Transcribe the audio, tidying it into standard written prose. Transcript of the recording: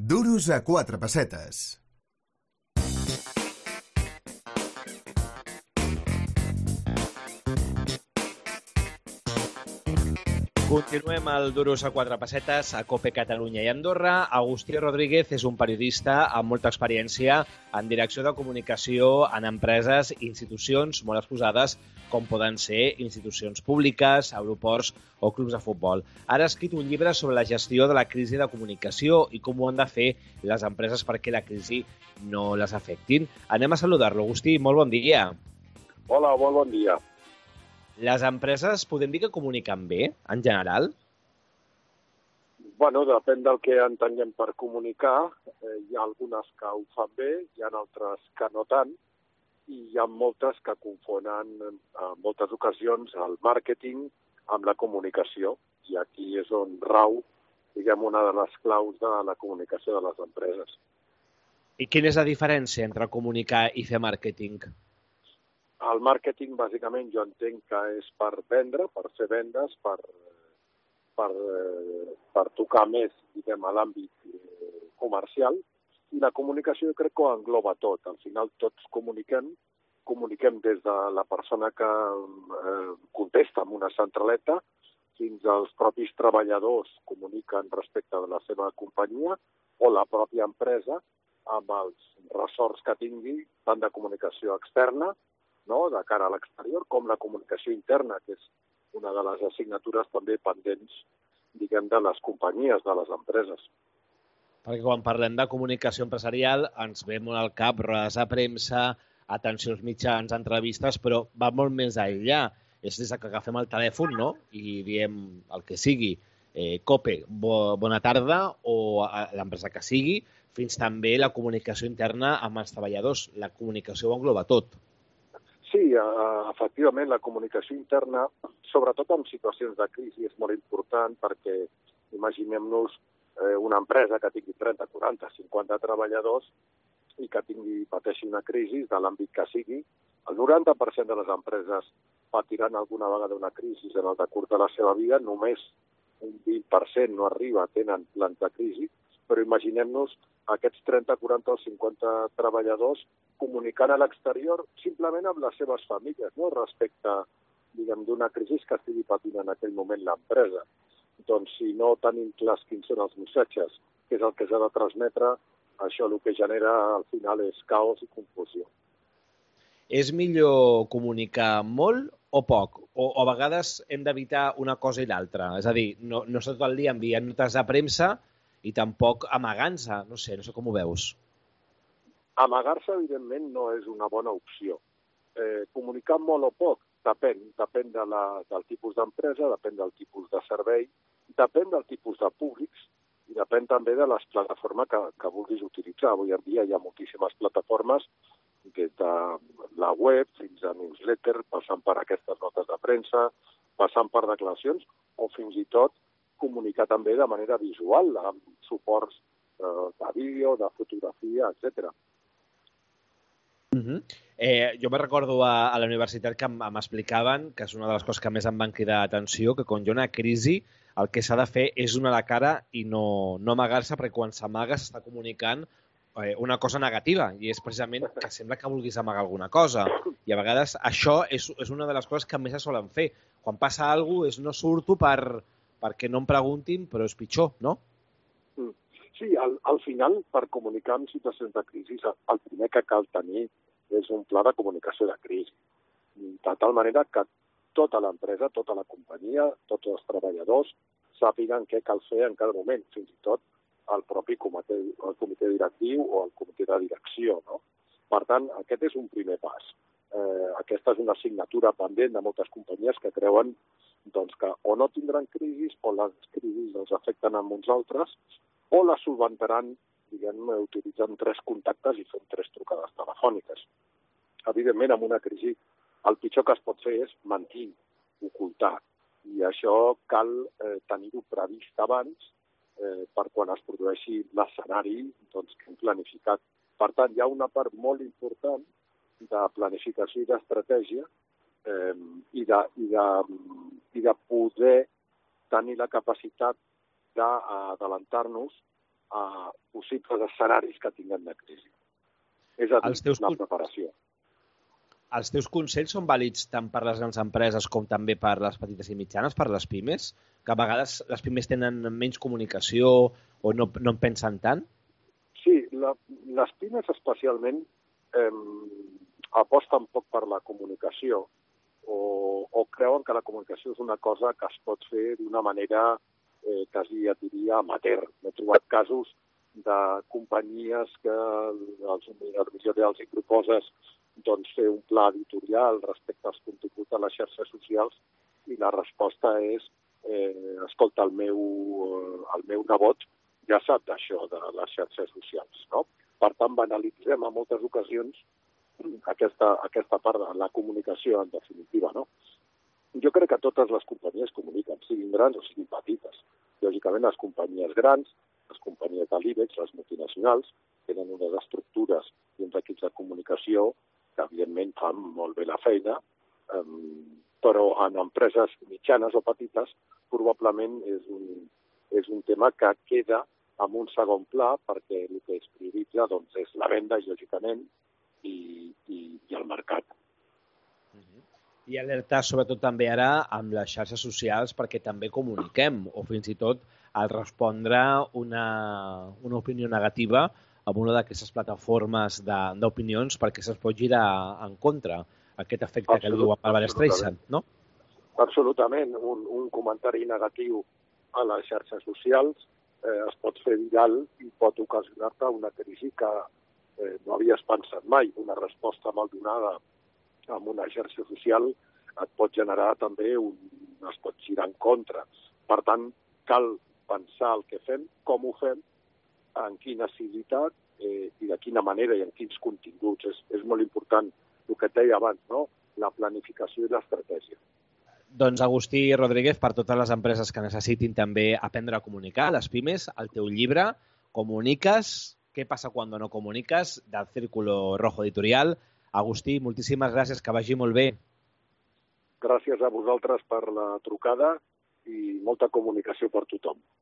Duros a 4 pessetes. Continuem al Duros a 4 pessetes a COPE Catalunya i Andorra. Agustí Rodríguez és un periodista amb molta experiència en direcció de comunicació en empreses i institucions molt exposades, com poden ser institucions públiques, aeroports o clubs de futbol. Ara ha escrit un llibre sobre la gestió de la crisi de comunicació i com ho han de fer les empreses perquè la crisi no les afectin. Anem a saludar-lo. Agustí, molt bon dia. Hola, molt bon dia. Les empreses podem dir que comuniquen bé, en general? Bueno, depèn del que entenguem per comunicar. Hi ha algunes que ho fan bé, hi ha altres que no tant, i hi ha moltes que confonen en moltes ocasions el màrqueting amb la comunicació. I aquí és on rau, diguem, una de les claus de la comunicació de les empreses. I quina és la diferència entre comunicar i fer màrqueting? El màrqueting, bàsicament, jo entenc que és per vendre, per fer vendes, per tocar més, diguem, a l'àmbit comercial. I la comunicació jo crec que ho engloba tot. Al final tots comuniquem des de la persona que contesta en una centraleta fins als propis treballadors comuniquen respecte de la seva companyia o la pròpia empresa amb els ressorts que tingui tant de comunicació externa, no?, de cara a l'exterior, com la comunicació interna, que és una de les assignatures també pendents, diguem, de les companyies, de les empreses. Perquè quan parlem de comunicació empresarial ens ve molt al cap rodes de premsa, atenció als mitjans, entrevistes, però va molt més enllà. És des que agafem el telèfon, no?, i diem el que sigui, COPE, bona tarda, o a l'empresa que sigui, fins també la comunicació interna amb els treballadors. La comunicació ho engloba tot. Sí, efectivament, la comunicació interna, sobretot en situacions de crisi, és molt important perquè imaginem-nos una empresa que tingui 30, 40, 50 treballadors i que pateixi una crisi de l'àmbit que sigui. El 90% de les empreses patiran alguna vegada una crisi en el decurs de la seva vida, només un 20% no arriba, tenen plans de crisi, però imaginem-nos aquests 30, 40 o 50 treballadors comunicant a l'exterior simplement amb les seves famílies, no?, respecte, diguem, d'una crisi que estigui patint en aquell moment l'empresa. Doncs si no tenim clars quins són els missatges, que és el que s'ha de transmetre, això el que genera al final és caos i confusió. És millor comunicar molt o poc? O a vegades hem d'evitar una cosa i l'altra? És a dir, no estar tot el dia enviant notes de premsa i tampoc amagant-se. No sé com ho veus. Amagar-se, evidentment, no és una bona opció. Comunicar molt o poc depèn del tipus d'empresa, depèn del tipus de servei, depèn del tipus de públics i depèn també de les plataformes que vulguis utilitzar. Avui en dia hi ha moltíssimes plataformes, des de la web fins a newsletter, passant per aquestes notes de premsa, passant per declaracions o fins i tot comunicar també de manera visual, amb suports de vídeo, de fotografia, etc. Jo me recordo a la universitat que m'explicaven, que és una de les coses que més em van cridar l'atenció, que quan hi ha una crisi el que s'ha de fer és donar la cara i no amagar-se, perquè quan s'amaga s'està comunicant una cosa negativa i és precisament que sembla que vulguis amagar alguna cosa i a vegades això és una de les coses que més se solen fer. Quan passa alguna cosa és no surto perquè no em preguntin, però és pitjor, no? Sí, al final, per comunicar en situacions de crisi, el primer que cal tenir és un pla de comunicació de crisi. De tal manera que tota l'empresa, tota la companyia, tots els treballadors sàpiguen què cal fer en cada moment, fins i tot el propi comitè directiu o el comitè de direcció, no? Per tant, aquest és un primer pas. Aquesta és una assignatura pendent de moltes companyies que creuen que o no tindran crisis o les crisis els afecten a uns altres o les solventaran, diguem, utilitzant 3 contactes i fent 3 trucades telefòniques. Evidentment, amb una crisi, el pitjor que es pot fer és mentir, ocultar. I això cal tenir-ho previst abans per quan es produeixi l'escenari que hem planificat. Per tant, hi ha una part molt important de planificació i d'estratègia i de poder tenir la capacitat d'adelantar-nos a possibles escenaris que tinguem de crisi. És a dir, la preparació. Els teus consells són vàlids tant per les grans empreses com també per les petites i mitjanes, per les pimes? Que a vegades les pimes tenen menys comunicació o no en pensen tant? Sí, les pimes especialment aposten poc per la comunicació o creuen que la comunicació és una cosa que es pot fer d'una manera quasi, et diria, amateur. He trobat casos de companyies que potser els hi proposes doncs, fer un pla editorial respecte als continguts de les xarxes socials i la resposta és escolta, el meu nebot ja sap d'això de les xarxes socials, no? Per tant, banalitzem en moltes ocasions aquesta part de la comunicació, en definitiva, no? Jo crec que totes les companyies comuniquen, siguin grans o siguin petites. Lògicament, les companyies grans, les companyies de l'IBEX, les multinacionals, tenen unes estructures i uns equips de comunicació que, evidentment, fan molt bé la feina, però en empreses mitjanes o petites probablement és un tema que queda en un segon pla perquè el que es prioritza doncs, és la venda, lògicament, i el mercat. I alerta sobretot també ara amb les xarxes socials perquè també comuniquem o fins i tot al respondre una opinió negativa amb una d'aquestes plataformes d'opinions perquè se'ls pot girar en contra aquest efecte que diu Albert Streisand, no? Absolutament. Un comentari negatiu a les xarxes socials es pot fer viral i pot ocasionar-te una crisi que no havies pensat mai. Una resposta mal donada amb una xarxa social et pot generar també es pot girar en contra. Per tant, cal pensar el que fem, com ho fem, en quina civilitat i de quina manera i en quins continguts. És molt important el que et deia abans, no? La planificació i l'estratègia. Doncs Agustí Rodríguez, per totes les empreses que necessitin també aprendre a comunicar, les pimes, el teu llibre, Comuniques, què passa quan no comuniques, del Círculo Rojo Editorial. Agustí, moltíssimes gràcies, que vagi molt bé. Gràcies a vosaltres per la trucada i molta comunicació per tothom.